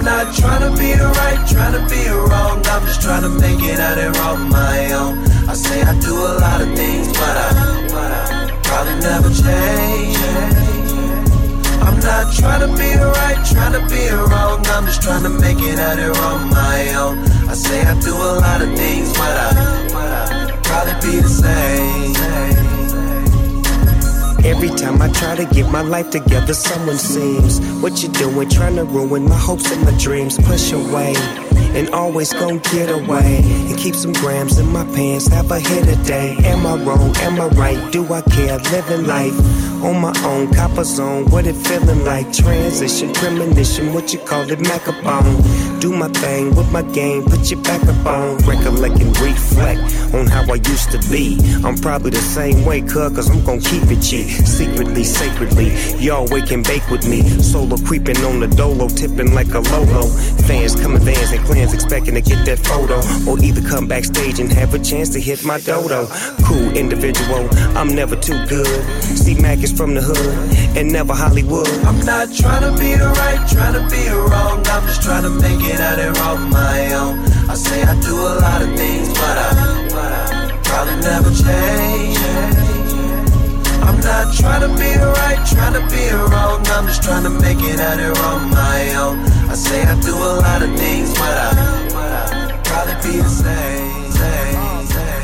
I'm not trying to be the right, trying to be the wrong. I'm just trying to make it out here on my own. I say I do a lot of things, but I probably never change. I'm not trying to be the right, trying to be the wrong. I'm just trying to make it out here on my own. I say I do a lot of things, but I probably be the same. Every time I try to get my life together, someone seems, what you doing, trying to ruin my hopes and my dreams. Push away, and always gon' get away, and keep some grams in my pants, have a hit a day. Am I wrong, am I right, do I care, living life on my own, copper zone, what it feeling like, transition, premonition, what you call it, macabone. Do my thing with my game, put your back up on, recollect and reflect on how I used to be. I'm probably the same way, cause I'm gon' keep it G. Secretly, sacredly, y'all wake and bake with me. Solo creeping on the dolo, tipping like a Lolo. Fans come in vans and clans expecting to get that photo, or either come backstage and have a chance to hit my dodo. Cool individual, I'm never too good. See Mac is from the hood, and never Hollywood. I'm not trying to be the right, trying to be the wrong. I'm just trying to make it out here on my own. I say I do a lot of things, but I probably never change. I'm not trying to be the right, trying to be